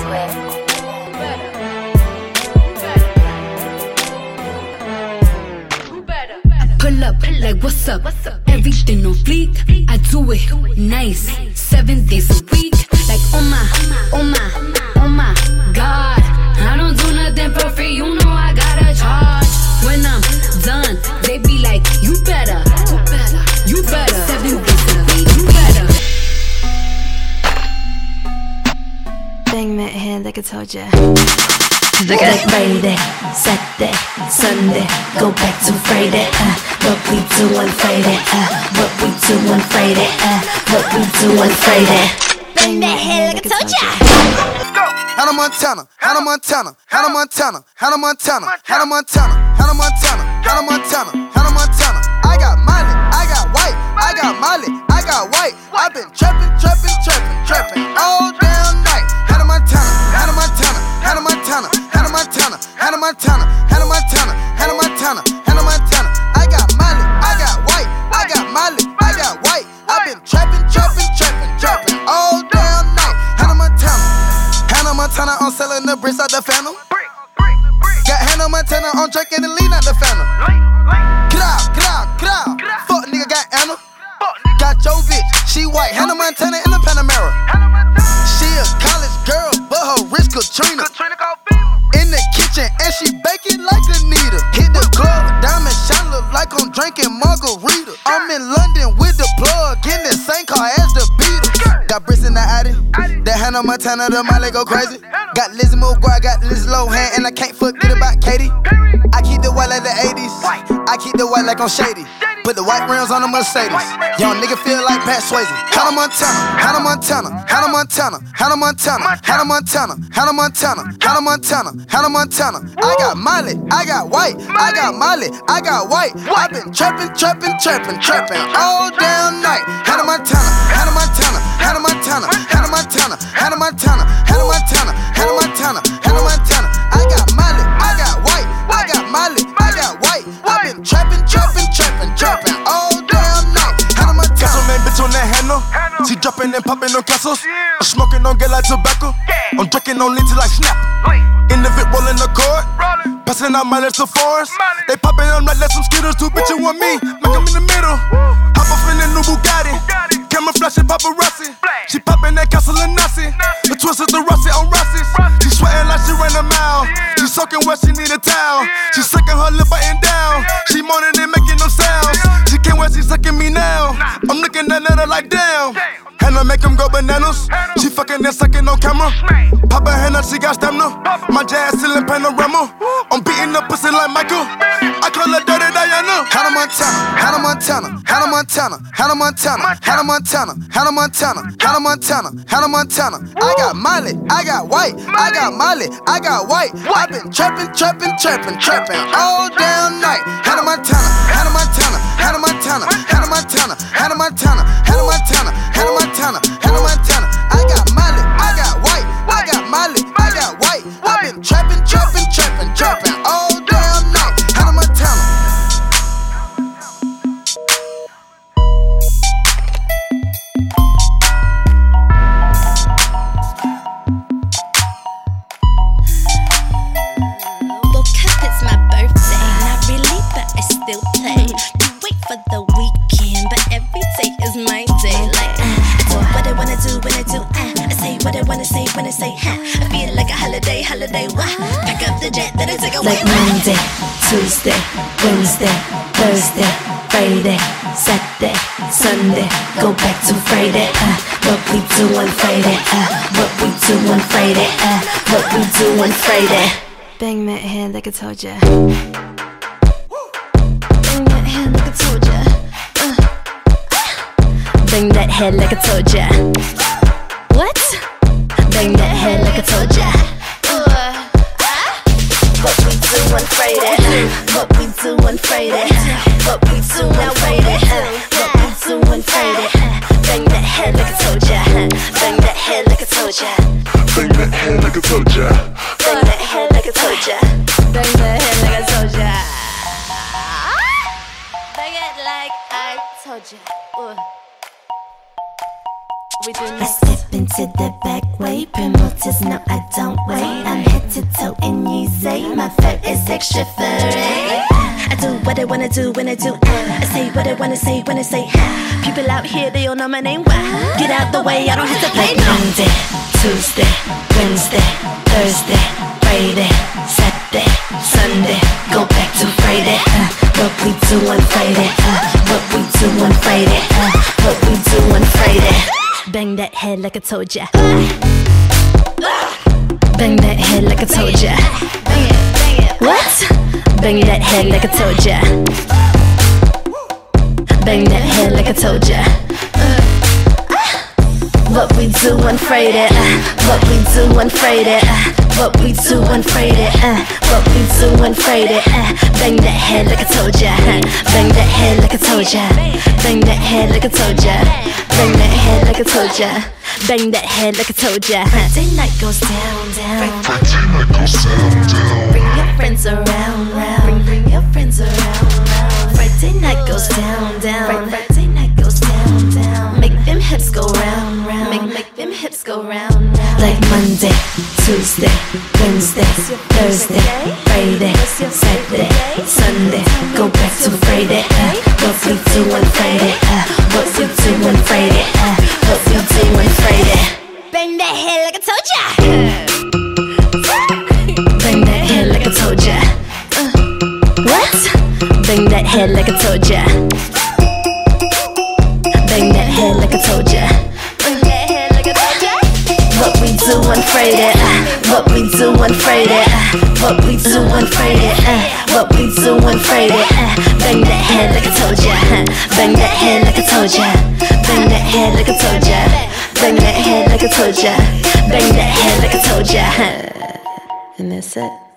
Pull up, like what's up? Everything on fleek. I do it nice, 7 days a week. Like oh my God. I don't do nothing for free, you know I gotta charge. When I'm done, they be like, you better. 7 days a week, you better. Bang that head like I told ya. Like Friday, Saturday, Sunday, go back to Friday. What we do on Friday, what we do on Friday, what we do on Friday. Bang that head like I told ya. Hannah Montana, Hannah Montana, Hannah Montana, Hannah Montana, Hannah Montana, Hannah Montana, Hannah Montana, Hannah Montana. I got Miley, I got white, I got Miley, I got white. I've been trapping all damn night. Hannah Montana, Hannah Montana, Hannah Montana, Hannah Montana, Hannah Montana, Hannah Montana, Hannah Montana, Hannah Montana. I got Miley, I got white, I got Miley, I got white. I've been trapping all damn night. Hannah Montana, Hannah Montana on selling the bricks out the Phantom. Got Hannah Montana on drinking the lean out the Phantom. Get out. Fuck nigga got Anna. Got your bitch, she white. Hannah Montana in the Panamera. She a college girl, but her wrist Katrina. In the kitchen and she baking like Anita. Hit the club, diamond shine look like I'm drinking margarita. I'm in London with the plug, in the same car as the Beatles. Got bricks in the Addy, that Hannah Montana, the Miley go crazy. Got Lizzie McGuire, got Liz Lohan, and I can't forget about Katie. I keep the white like the 80s, I keep the white like I'm shady. Put the white rims on the Mercedes. Young nigga feel like Pat Swayze. Hannah Montana, Hannah Montana, Hannah Montana, Hannah Montana, Hannah Montana, Hannah Montana, Hannah Montana, Hannah Montana. I got Miley, I got white, I got Miley, I got white. I've been trapping all damn night. Hannah Montana, Hannah Montana, Hannah Montana, Hannah Montana, Hannah Montana, Hannah Montana, Hannah Montana, Hannah Montana. I got Miley, I got white, I got Miley, I got white. I've been trapping all damn night. Hannah Montana. Castle man bitch on that handle. She dropping and popping on castles. I'm smoking on get like tobacco. I'm drinking on lean till I snap. In the VIP rolling the cord. Passing out mileage to foreigns. They popping on like let some skittles. Two bitches want me, make them in the middle. Hop off in the new Bugatti. Camera flashing paparazzi. She popping that Castle and Nazi. The twist is the Rossi on Rossi's. She sweating like she ran a mile. She soaking where she need a towel. She sucking her lip button down. She moaning and making them sounds. She can't wait, she sucking me now. I'm looking at her like damn. Hannah make them go bananas. She fucking and sucking on camera. Papa Hannah, she got stamina. My jazz still in panorama. I'm beating up pussy like Michael. I call her Dirty Diana. Hannah Montana, Hannah Montana, Hannah Montana, Hannah Montana, Hannah Montana, Hannah Montana, Hannah Montana, Hannah Montana. I got Miley, I got white, I got Miley, I got white. I've been trapping all damn night. Hannah Montana, Hannah Montana, Hannah Montana, Hannah Montana, Hannah Montana, Hannah Montana, Hannah Montana, Hannah Montana. I got Miley, I got white, I got Miley, I got white. I've been trapping all damn night. Hannah Montana. It's my birthday, not really, but I still play. You wait for the weekend, but every day is my day. Like, I do what I wanna do when I do. I say what I wanna say when I say. I feel like a holiday. Wah. Pack up the jet, then I take away. Like Monday, Tuesday, Wednesday, Thursday, Friday, Saturday, Sunday, go back to Friday. What we do on Friday? What we do on Friday? What we do on Friday? Bang that head like I told ya. Bang that head like I told ya. Bang that head like I told ya. What? Bang that head like I told ya. What we do on Friday? What we do on Friday? What we do on Friday? What we do on Friday? Bang that head like I told ya. Bang that head like I told ya. Bang that head like I told ya. Bang that head like I told ya. Bang that head like I told ya. Bang it like I told ya. We do next. then to the back way. Promoters know I don't wait. I'm head to toe in Yeezy. My fur is extra furry. I do what I wanna do when I do. I say what I wanna say when I say. People out here, they all know my name. Get out the way, I don't have to play. Like Monday, Tuesday, Wednesday, Thursday, Friday, Saturday, Sunday, go back to Friday. What we do on Friday. What we do on Friday. What we do on Friday. Bang that head like I told ya. Bang that head like I told ya. What? Bang that head like I told ya. Bang that head like I told ya. What we do on Friday. What we do on Friday. What we do on Friday. What we do on Friday. Bang that head like I told ya. Bang that head like I told ya. Bang that head like I told ya. Bang that head like I told ya. Bang that head like I told ya. Friday night goes down, down. Friday night goes down, down. Bring your friends around, round. Bring your friends around, round. Friday night goes down, down. Friday night goes down, down. Make them hips go round, round. Make them hips go round, round. Like Monday, Tuesday, Wednesday, Thursday, Friday, Saturday, Sunday, go back to Friday. What we do on Friday. What we do on Friday. What we do on Friday. Bang that head like I told ya. Bang that head like I told ya. What? Bang that head like I told ya. Bang that head like I told ya. Bang that head like I told ya. What we do on Friday. What we do on Friday. What we do on Friday. What we do on Friday. Bang that head like I told ya. Bang that head like I told ya. Bang that head like I told ya. Bang that head like I told ya. Bang that head like I told ya. And that's it.